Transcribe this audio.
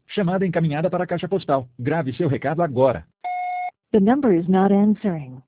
Chamada encaminhada para a caixa postal. Grave seu recado agora. The number is not answering.